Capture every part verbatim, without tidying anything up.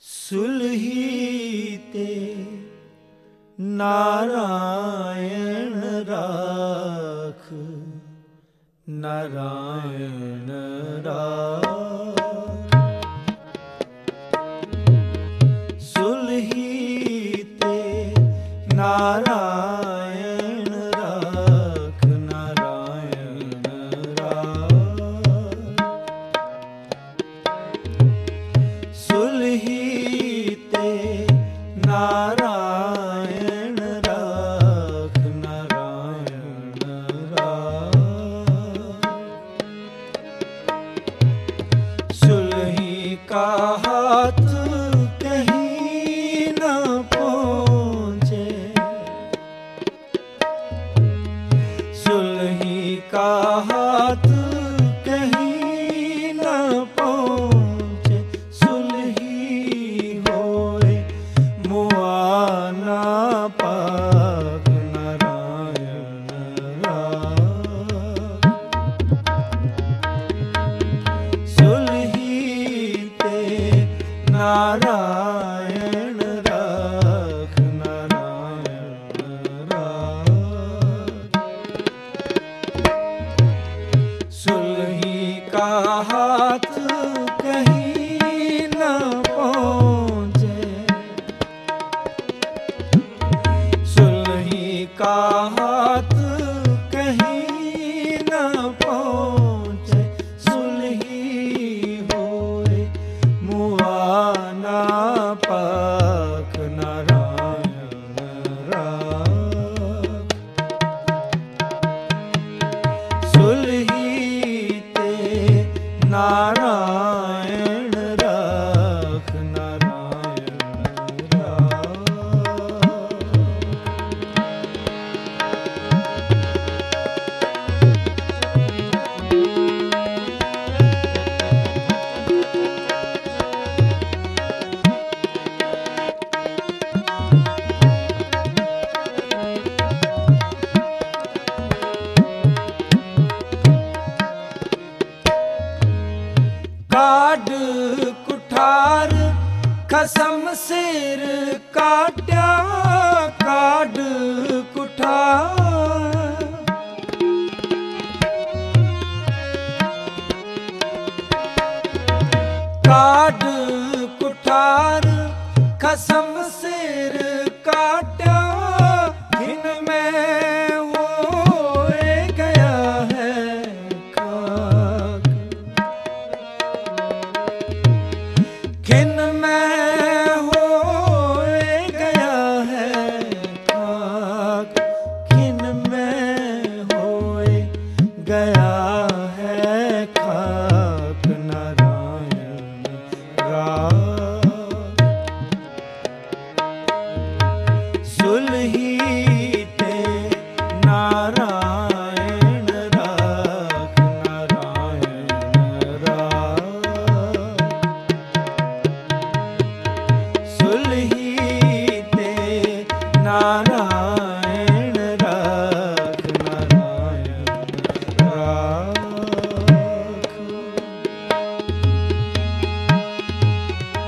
सुलहीते नारायण राख, नारायण राख। सुलहीते नारायण राख, नारायण राख। सुलहीते नारायण राख, नारायण राख। सुलही का हाथ कहीं न पहुँचे, सुलही का हाथ कहीं न पहुँचे। सुलही होए मुआना पाक, नारायण राख। सुलहीते नारायण राख, नारायण राख। सुलही का हाथ कहीं न पहुँचे, सुलही का हाथ कहीं न पहुँचे। सुलही होए मुआना पाक, नारायण राख। सुलहीते नारायण राख, नारायण राख। काड कुठार खसम सिर काट्या, काड कुठार। काड कुठार खसम सिर काट्या, घिन में वो गया है खाक। घिन में हो गया है खाक, घिन में हो गया है खाक, नारायण राख। सुलहीते नारायण राख, नारायण राख। सुलहीते नारायण राख, नारायण राख।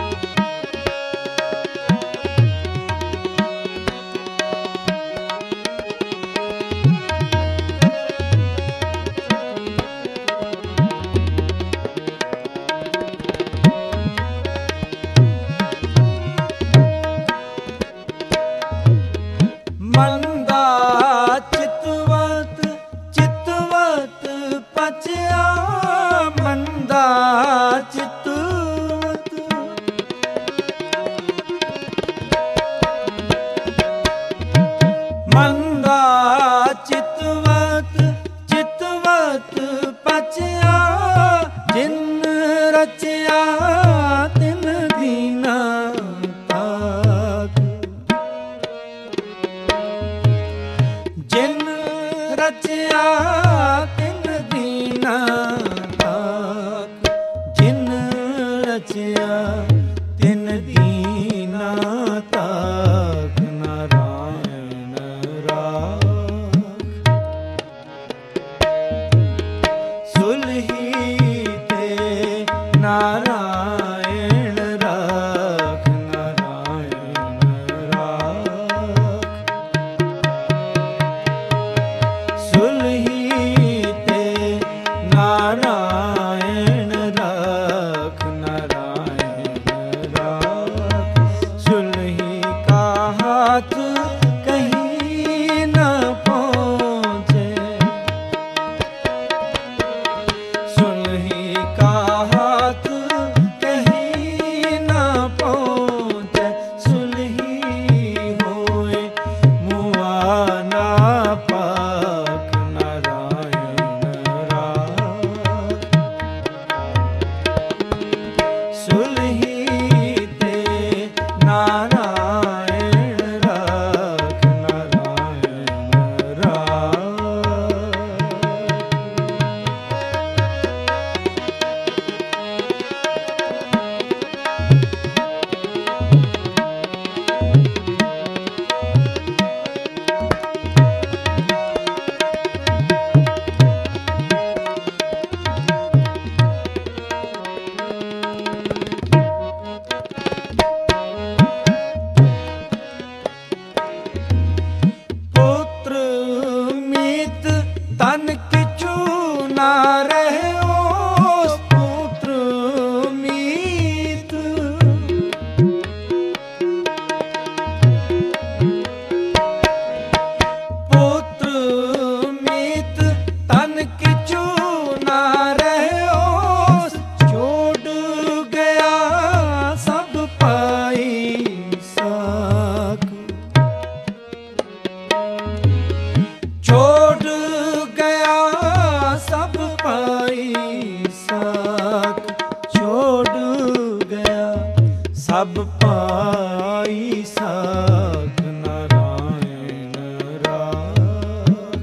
ਸਭ ਪਾਈ ਸਾਖ ਨਾਰਾਇਣ ਰਾਖ।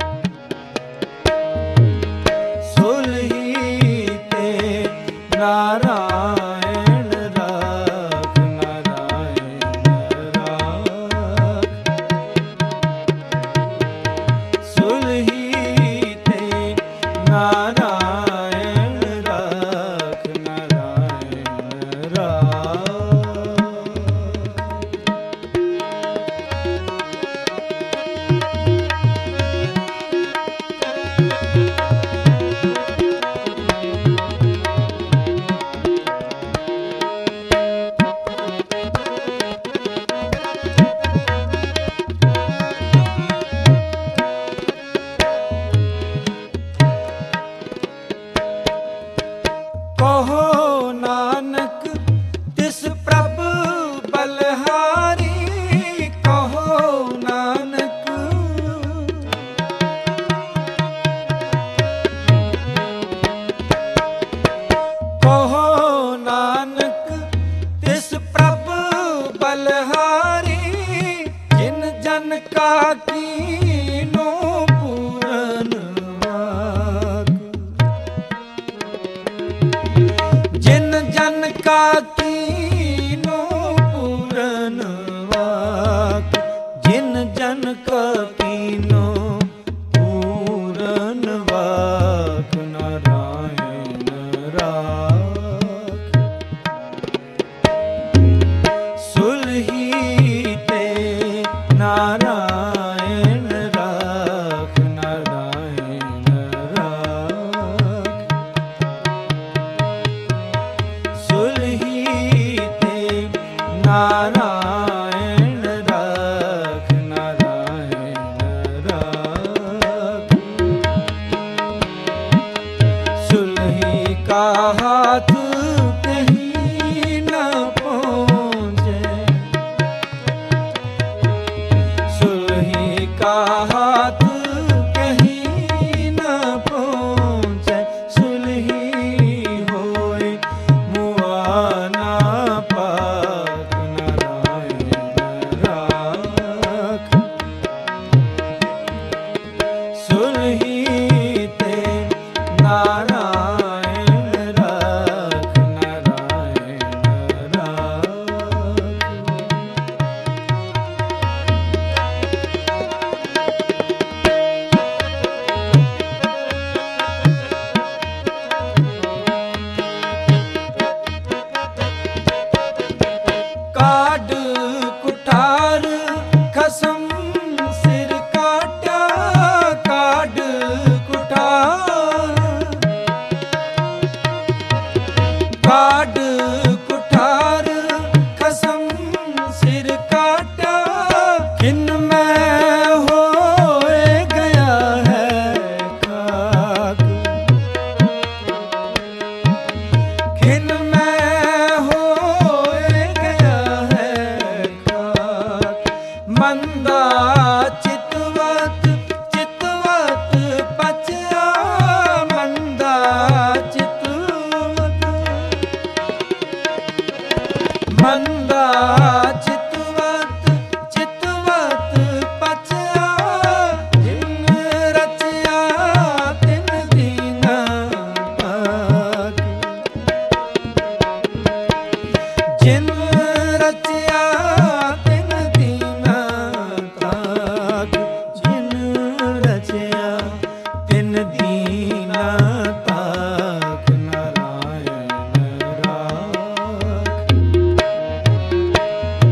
ਸੁਲਹੀ ਤੇ ਨਾਰਾਇਣ ਰਾਖ ਨਾਰਾਇਣ ਰਾਖ। ਸੁਲਹੀ ਤੇ ਨਾਰਾਇਣ ਰਾਖ ਨਾਰਾਇਣ ਰਾਖ। ਕਹੋ ਨਾਨਕ ਤਿਸ ਪ੍ਰਭ ਬਲਹਾਰੀ। ਕਹੋ ਨਾਨਕ ਕਹੋ ਨਾਨਕ ਤਿਸ ਪ੍ਰਭ ਬਲਹਾਰੀ। ਜਿਨ ਜਨ ਕਾ ਕੀਨੋ ਪੂਰਨ ਵਾਕ। ਜਿਨ ਜਨ ਕਾ ਕੀਨੋ ਪੂਰਨ ਵਾਕ। ਜਿਨ ਜਨ ਕਾ ਕੀਨੋ ਪੂਰਨ ਵਾਕ ਨਾਰਾਇਣ ਰਾਖ। ਸੁਲਹੀ ਤੇ ਨਾਰਾਇਣ ਰਾਖ ਨਾਰਾਇਣ ਰਾਖ। ਸੁਲਹੀ ਤੇ ਨਾਰਾਇਣ ਰਾਖ ਨਾਰਾਇਣ ਰਾਖ। ਸੁਲਹੀ ਕਾ ਹਾਥ ਕਹੀਂ ਨ ਪਹੁੰਚੇ। ਸੁਲਹੀ ਕਾ ਹਾਥ ਕਹੀਂ ਨ ਪਹੁੰਚੇ। ਸੁਲਹੀ ਹੋਏ ਮੁਆ ਨਾ ਪਾਕ ਨਾਰਾਇਣ ਰਾਖ। ਸੁਲਹੀ ਤੇ ਨਾਰਾਇਣ ਰਾਖ ਨਾਰਾਇਣ ਰਾਖ। ਕਾਢ ਕੁਠਾਰ ਖਸਮ ਸਿਰ ਕਾਟਿਆ। ਕਾਢ ਕੁਠਾਰ ਕਾਢ ਕੁਠਾਰ ਖਸਮ ਸਿਰ ਕਾਟਿਆ। ਕਿਨ ਮੈਂ ਹੋਏ ਗਿਆ ਹੈ ਖਾਕ। ਖਿਨ ਮੈਂ ਹੋਏ ਗਿਆ ਹੈ ਖਾਕ। ਮੰਦਾ ਚਿਤਵਤ ਚਿਤਵਤ ਪਚਿਆ। ਮੰਦਾ ਚਿਤਵਤ ਮੰਦਾ ਚਿਤਵਤ ਚਿਤਵਤ ਪਚਿਆ। ਜਿਨ ਰਚਿਆ ਤਿਨ ਦੀਨਾ ਪਾਕ। ਜਿਨ ਰਚਿਆ ਤਿਨ ਦੀਨਾ ਤਾਕ। ਜਿਨ ਰਚਿਆ ਤਿਨ ਦੀਨਾ ਤਾਕ ਨਾਰਾਇਣ ਰਾਖ।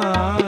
नाम